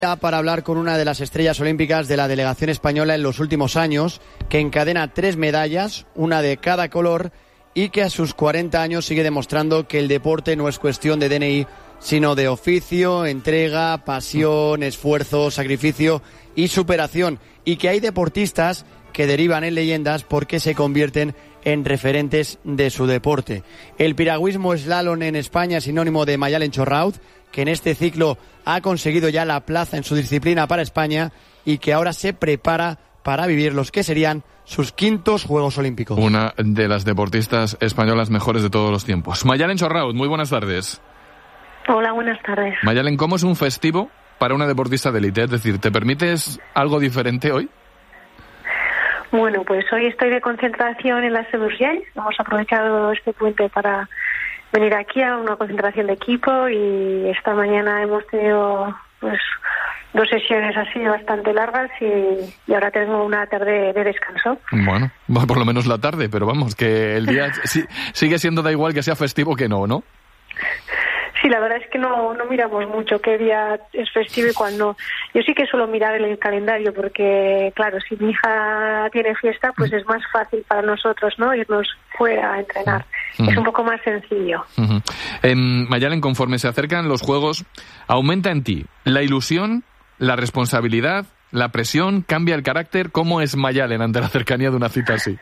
Para hablar con una de las estrellas olímpicas de la delegación española en los últimos años, que encadena 3 medallas, una de cada color, y que a sus 40 años sigue demostrando que el deporte no es cuestión de DNI, sino de oficio, entrega, pasión, esfuerzo, sacrificio y superación, y que hay deportistas que derivan en leyendas porque se convierten en referentes de su deporte. El piragüismo slalom en España es sinónimo de Mayalen Chorraud, que en este ciclo ha conseguido ya la plaza en su disciplina para España y que ahora se prepara para vivir los que serían sus 5º Juegos Olímpicos. Una de las deportistas españolas mejores de todos los tiempos. Mayalen Chorraud, muy buenas tardes. Hola, buenas tardes. Mayalen, ¿cómo es un festivo para una deportista de élite? Es decir, ¿te permites algo diferente hoy? Bueno, pues hoy estoy de concentración en la Sedurgell. Hemos aprovechado este puente para venir aquí a una concentración de equipo y esta mañana hemos tenido pues 2 sesiones así bastante largas y ahora tengo una tarde de descanso. Bueno, por lo menos la tarde, pero vamos, que el día sigue siendo da igual que sea festivo que no. Sí, la verdad es que no miramos mucho qué día es festivo y cuándo. Yo sí que suelo mirar en el calendario porque, claro, si mi hija tiene fiesta, pues es más fácil para nosotros, ¿no? Irnos fuera a entrenar. Es un poco más sencillo. Mayalen, conforme se acercan los Juegos, ¿aumenta en ti la ilusión, la responsabilidad, la presión, cambia el carácter? ¿Cómo es Mayalen ante la cercanía de una cita así?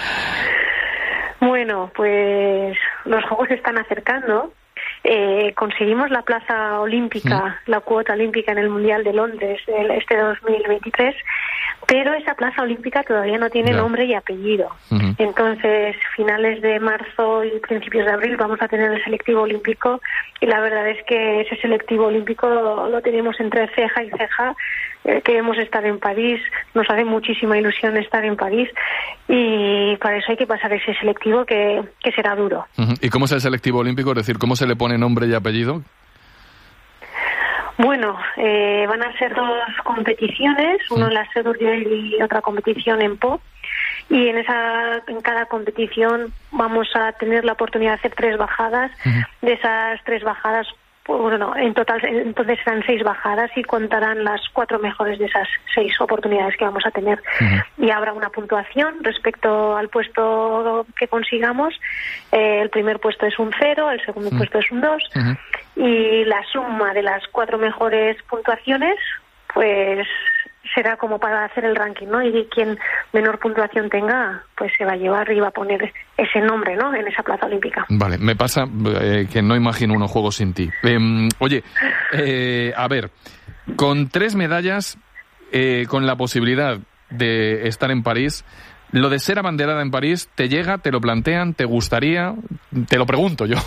Bueno, pues los Juegos se están acercando. Conseguimos la plaza olímpica, la cuota olímpica en el Mundial de Londres este 2023, pero esa plaza olímpica todavía no tiene nombre y apellido. Entonces, finales de marzo y principios de abril vamos a tener el selectivo olímpico y la verdad es que ese selectivo olímpico lo tenemos entre ceja y ceja. Queremos estar en París, nos hace muchísima ilusión estar en París y para eso hay que pasar ese selectivo que será duro. ¿Y cómo es el selectivo olímpico? Es decir, ¿cómo se le pone nombre y apellido? Bueno, van a ser 2 competiciones, una en la Sedurgell y otra competición en Po. Y en cada competición vamos a tener la oportunidad de hacer 3 bajadas. De esas 3 bajadas, bueno, en total entonces serán 6 bajadas y contarán las 4 mejores de esas 6 oportunidades que vamos a tener. Y habrá una puntuación respecto al puesto que consigamos. El primer puesto es un 0, el segundo puesto es un 2 y la suma de las 4 mejores puntuaciones pues será como para hacer el ranking, ¿no? Y quien menor puntuación tenga, pues se va a llevar y va a poner ese nombre, ¿no? En esa plaza olímpica. Vale, me pasa que no imagino unos Juegos sin ti. Oye, a ver, con 3 medallas, con la posibilidad de estar en París, ¿lo de ser abanderada en París te llega, te lo plantean, te gustaría? Te lo pregunto yo.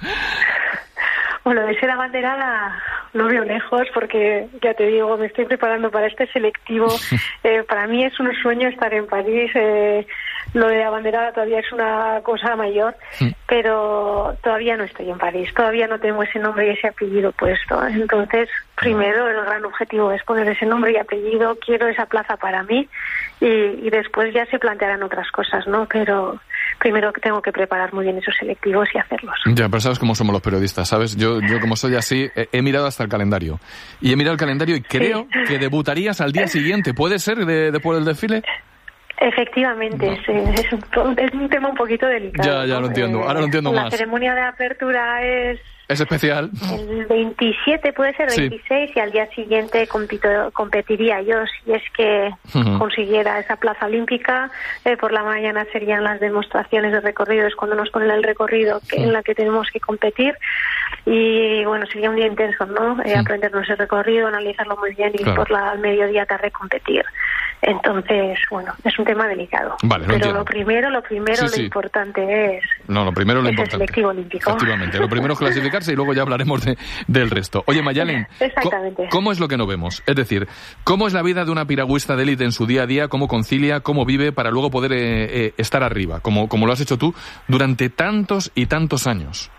Bueno, de ser abanderada lo veo lejos porque, ya te digo, me estoy preparando para este selectivo. Para mí es un sueño estar en París. Lo de abanderada todavía es una cosa mayor, pero todavía no estoy en París. Todavía no tengo ese nombre y ese apellido puesto. Entonces, primero el gran objetivo es poner ese nombre y apellido. Quiero esa plaza para mí y después ya se plantearán otras cosas, ¿no? Pero primero tengo que preparar muy bien esos selectivos y hacerlos. Ya, pero sabes cómo somos los periodistas, ¿sabes? Yo como soy así, he mirado hasta el calendario. Y he mirado el calendario y creo que debutarías al día siguiente. ¿Puede ser después del desfile? Efectivamente, no. Es un tema un poquito delicado. Ya lo entiendo. Ahora lo entiendo más. La ceremonia de apertura es especial. El 27 puede ser, 26, y al día siguiente competiría yo si es que consiguiera esa plaza olímpica. Por la mañana serían las demostraciones de recorrido, es cuando nos ponen el recorrido en la que tenemos que competir. Y bueno, sería un día intenso, ¿no? Aprendernos el recorrido, analizarlo muy bien y por al mediodía tarde competir. Entonces, bueno, es un tema delicado. Vale, pero entiendo. lo primero, lo importante es... No, lo primero lo importante. El selectivo olímpico. Efectivamente, lo primero es clasificarse y luego ya hablaremos del resto. Oye, Mayalen, exactamente. ¿Cómo es lo que no vemos? Es decir, ¿cómo es la vida de una piragüista de élite en su día a día? ¿Cómo concilia? ¿Cómo vive para luego poder estar arriba? Como lo has hecho tú durante tantos y tantos años.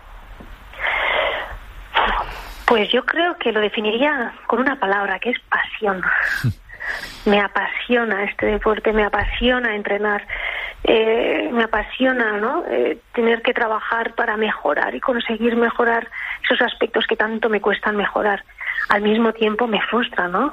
Pues yo creo que lo definiría con una palabra, que es pasión. Me apasiona este deporte, me apasiona entrenar, me apasiona, ¿no? Tener que trabajar para mejorar y conseguir mejorar esos aspectos que tanto me cuestan mejorar. al mismo tiempo me frustra, ¿no?